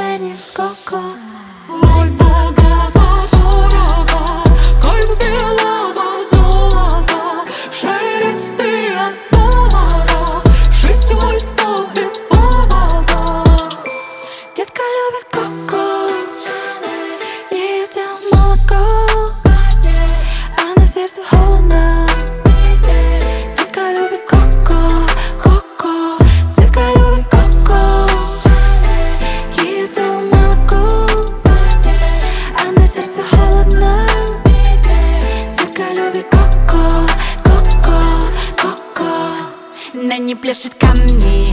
уроженец Коко. Лайф богата, дорого, кайф белого золота, шелесты от долларов, 6 вольтов без повода. Детка любит Коко, ей отдел молоко, а на сердце холодно. Детка любит Коко, Коко. Детка любит Коко, ей отдел молоко, а на сердце холодно. Детка любит Коко, Коко, Коко. На ней пляшут камни,